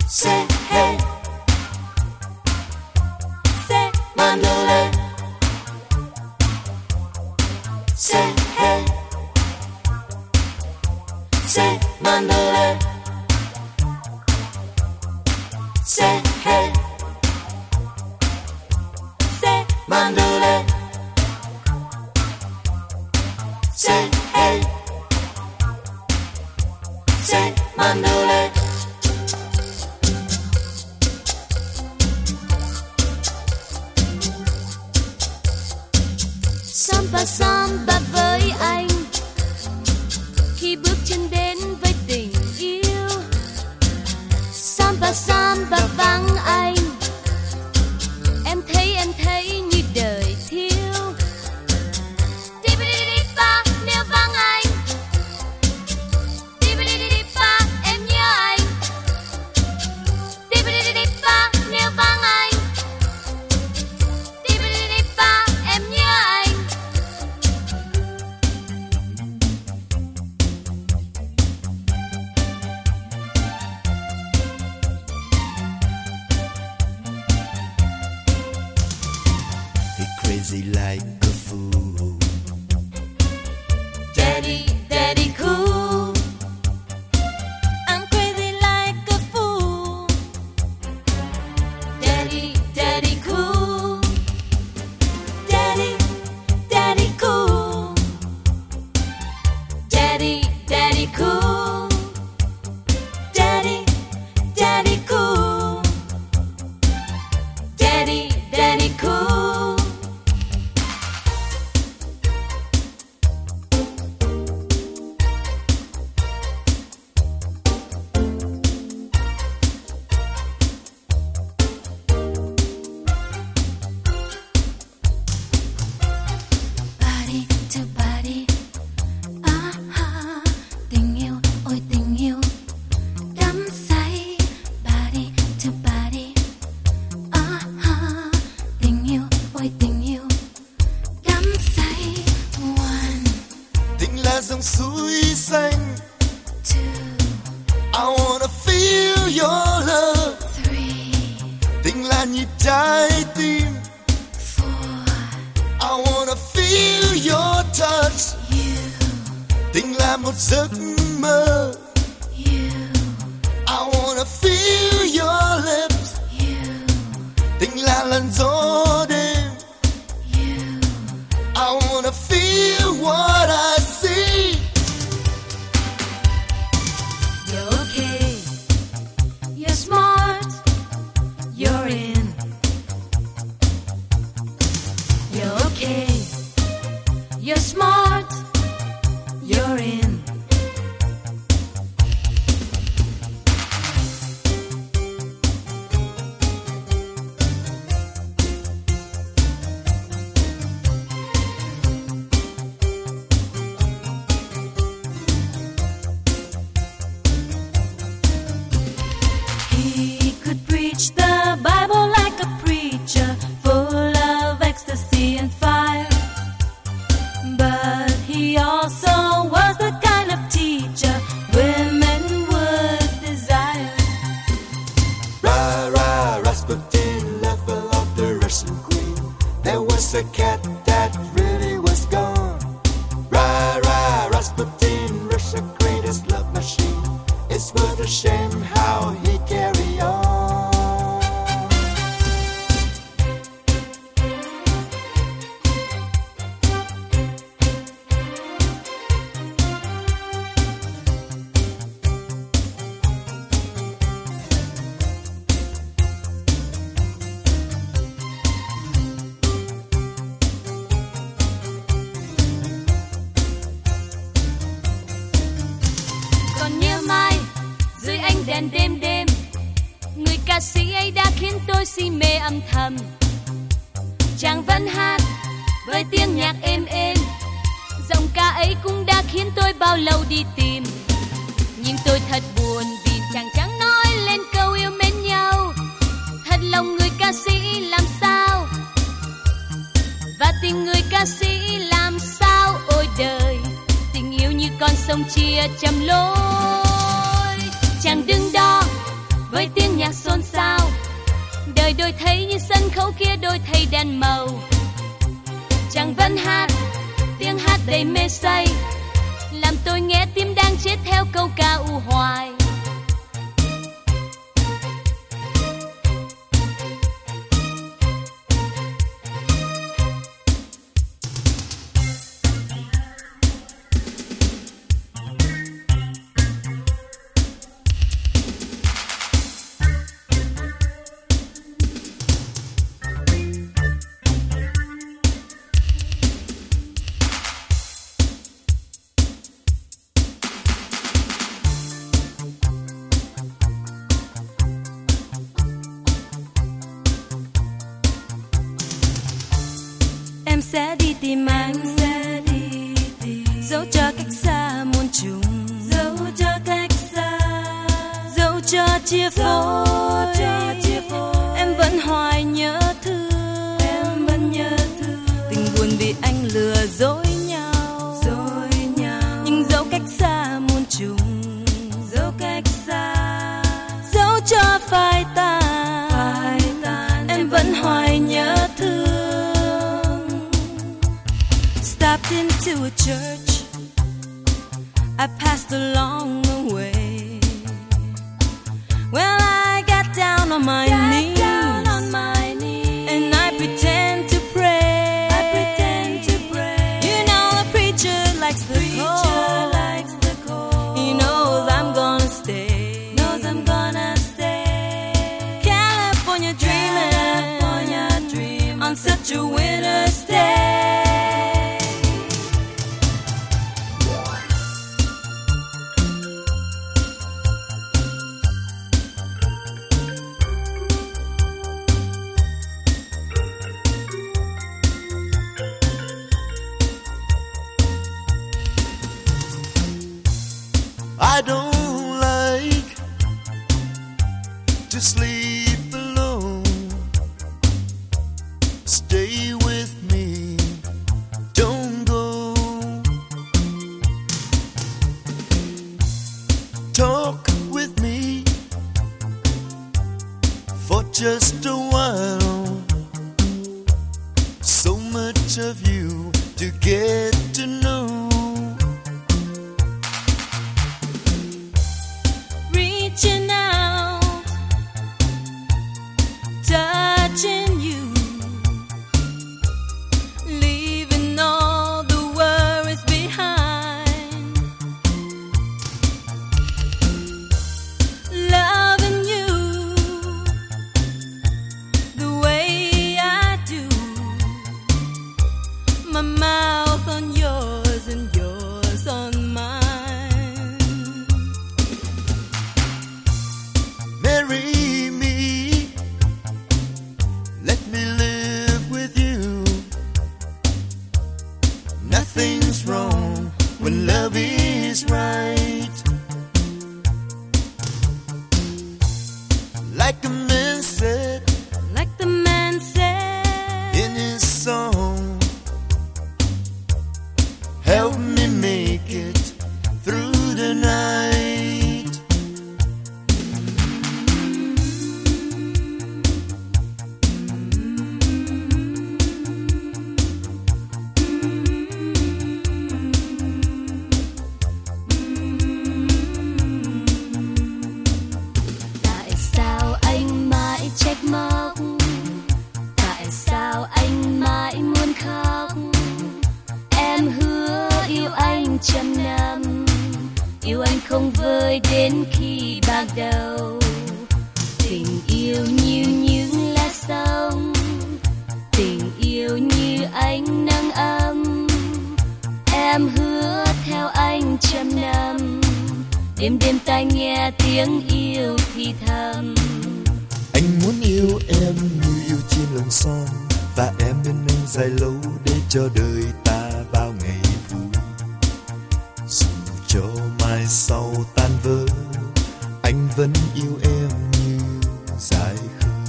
Say hey, say Mandalay. Say hey, say Mandalay. Say hey, say Mandalay. Say hey, say Mandalay. Samba samba với anh, khi bước chân đến với tình yêu. Samba samba vắng anh, em thấy như đời thiếu. Đi-ba-đi-đi-ba nếu vắng anh, đi-ba-đi-đi-ba em nhớ anh. Đi-ba-đi-đi-ba nếu vắng anh, đi-ba-đi-đi-ba em nhớ anh. Crazy like a fool. Daddy, daddy cool. I'm crazy like a fool. Daddy, daddy cool. Daddy, daddy cool. Daddy, daddy cool. Daddy, daddy cool. Daddy, daddy cool. Body to body, tình yêu, ôi tình yêu, đắm say. Body to body, tình yêu, ôi tình yêu, đắm say. One, Tình là dòng suối xanh. two, I wanna feel your love. three, Tình là nhịp trái tim. four, I wanna feel your touch. you, Tình là một giấc mơ. you, I wanna feel your lips. you, Tình là làn gió đêm. you. I wanna feel what I see. You're okay, you're smart, you're in. You're okay, you're smart, you're in. He could preach the Bible like a preacher, full of ecstasy and fire. But he also was the kind of teacher women would desire. Ra ra Rasputin, lover of the Russian queen. There was a cat that really was gone. Ra ra Rasputin, Russia's greatest love machine. It's worth a shame how he carry on. Còn nhớ mai dưới ánh đèn đêm đêm, người ca sĩ ấy đã khiến tôi si mê âm thầm. Chàng vẫn hát với tiếng nhạc êm êm, giọng ca ấy cũng đã khiến tôi bao lâu đi tìm. Nhưng tôi thật buồn vì chàng chẳng nói lên câu yêu mến nhau. Thật lòng người ca sĩ làm sao, và tình người ca sĩ làm sao. Ôi đời, tình yêu như con sông chia trăm lối. Chàng đừng đo với tiếng nhạc đổi thay như sân khấu kia đổi thay đèn màu. Chàng vẫn hát tiếng hát đầy mê say, làm tôi nghe tim đang chết theo câu ca u hoài. Em sẽ đi tìm anh, dẫu cho cách xa muôn trùng, dẫu cho cách xa, dẫu cho chia phôi. Em vẫn hoài nhớ thương, tình buồn vì anh lừa dối nhau. Nhưng dẫu cách xa muôn trùng, dẫu cho phai tàn, em vẫn hoài nhớ thương. Stepped into a church, I passed along the way. Well, I got down on my knees, and I pretend to pray. You know the preacher likes the call. He knows I'm gonna stay. California dreaming on such a winter's day. I don't like to sleep alone. Stay with me, don't go. Talk with me for just a while. So much of you to get to know. Reaching out, touching you, leaving all the worries behind. Loving you the way I do, my mouth on yours and yours on mine. Marry me, let me live with you. Nothing's wrong when love is right. Like the man said in his song, help me make it through the night. Tại sao anh mãi trách móc? Tại sao anh mãi muốn khóc? Em hứa yêu anh trăm năm, yêu anh không vơi đến khi bạc đầu. Tình yêu như những lá sông, tình yêu như ánh nắng ấm. Em hứa theo anh trăm năm, đêm đêm tai nghe tiếng yêu thì thầm. Anh muốn yêu em như yêu chim lồng son, và em bên anh dài lâu để cho đời ta bao ngày vui. Dù cho mai sau tan vỡ, anh vẫn yêu em như dài khơi.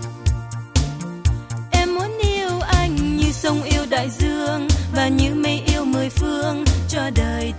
Em muốn yêu anh như sông yêu đại dương, và như mây yêu mười phương, cho đời